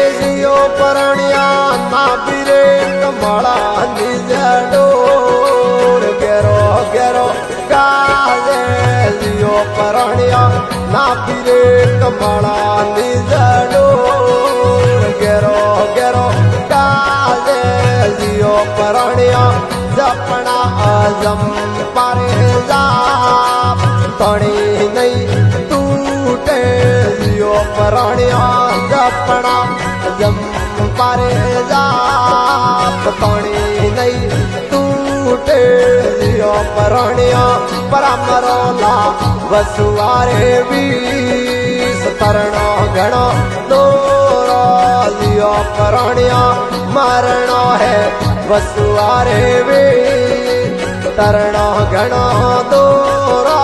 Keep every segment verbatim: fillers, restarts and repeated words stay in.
जियो परण्या ना बिरे कमला निजडोर गेरो गेरो गाजे जियो परण्या ना बिरे कमला निजडोर गेरो गेरो गाजे जियो परण्या जपना आजम पारे जा तणी नहीं टूटे जियो परण्या जपना जम पारे जा तणी नहीं टूटे जियो परण्या परमरोला वसुवारे वीस तरणो घणो दोरो जियो परण्या मरणो है वसुवारे वीस तरणो घणो दोरा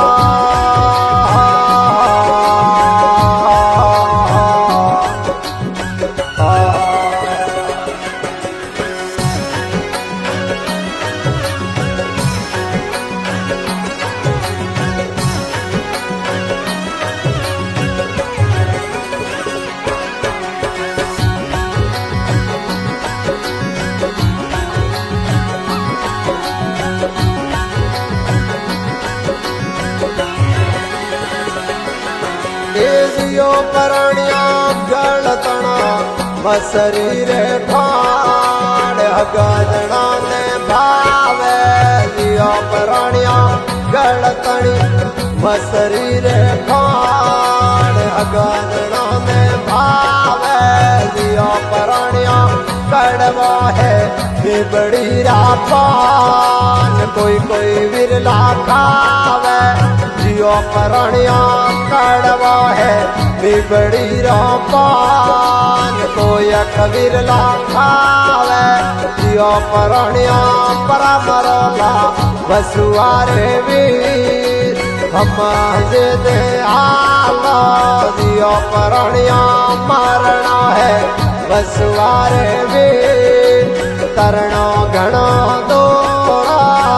जियो परण्या गलतना शरीर ठाण गजना ने भावे जियो परण्या गलतणी शरीर ठाण गजना ने भावे जियो परण्या कड़वा है बड़ी रापान कोई कोई विरला खावे जियो परण्या कड़वा है बड़ी रापान कोई कविरला खावे जियो परण्या परमरला वसुआरे वीर हम दे आला जियो परण्या मरणा है वसुआरे वीर तरणो घणो दोरा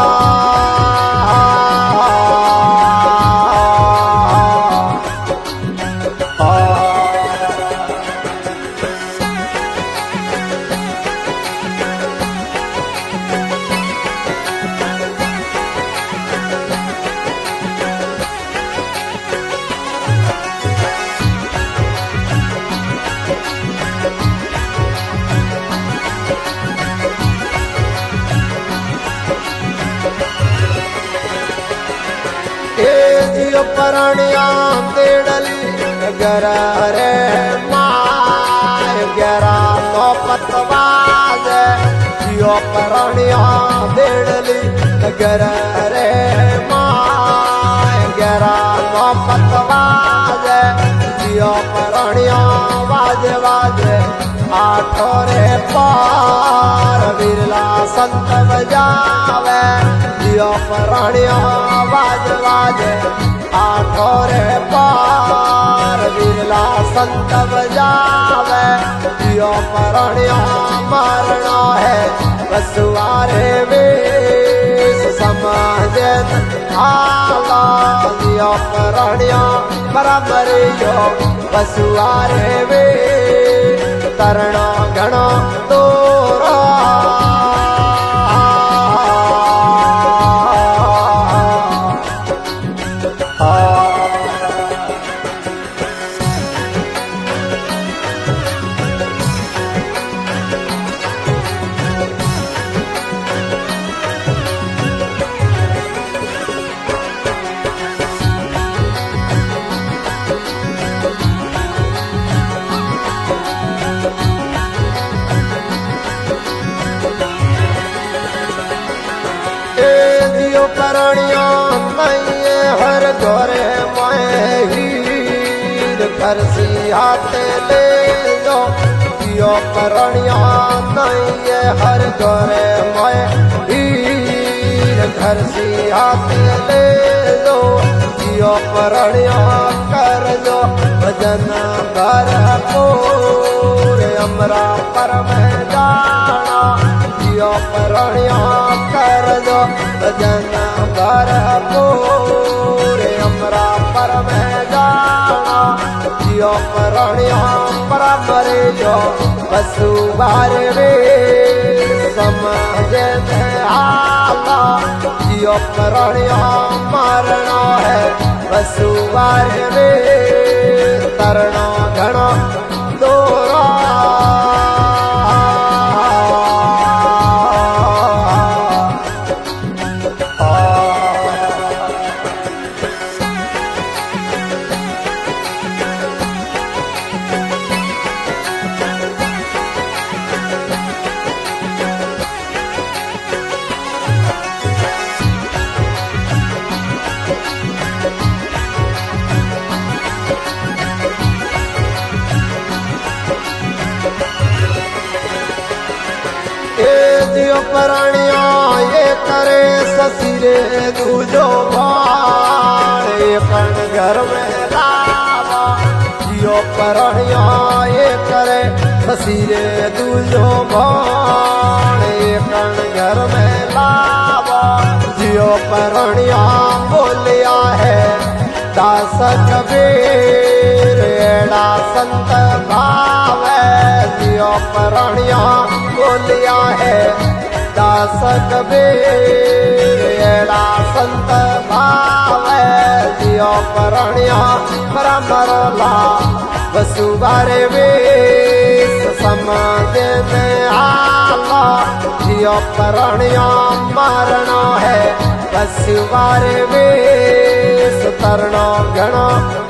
जियो परण्या तेड़ली गरा रे माय गरा नो पतवाज जियो परण्या तेड़ली गरा रे माय गरा नो पतवाज जियो परण्या वाज वाज आठो रे पार बिरला संत बजावे जियो परण्या वाज वाज आठो रे पार बिरला संत बजावे जियो परण्या मरणा है वसुआरे वेश समाजन आला जियो परण्या परमरियो वसुआरे वेश तरणो घणो दोरा परण्या नहीं हर घरे मैं हीर घर सी हाथ ले जो जियो परण्या नहीं हर घरे मैं हीर घर सी हाथ ले जो जियो परण्या कर जो भजन घर को अमरा पर में जाना जियो परण्या कर जो भजन घर पूरे अमरा पर में जाना जियो परण्या पर मरे जो वसुबार वे समझ में आला जियो परण्या मारणो है वसुबार वे तरणो घणो दोरा जियो परण्या ये करे ससुरे दूजो भाण कण घर में लावा जियो परण्या ये करे ससुरे दूजो भाण कण घर में लावा जियो परण्या बोलिया है दास कबीर एड़ा संत भाव जियो परण्या बोलिया है दास कबीर एड़ा संत भाव जियो परण्या परमरला वसुबारे वेश समाज में आला जियो परण्या मारणो है वसुबारे वेश तरणो घणो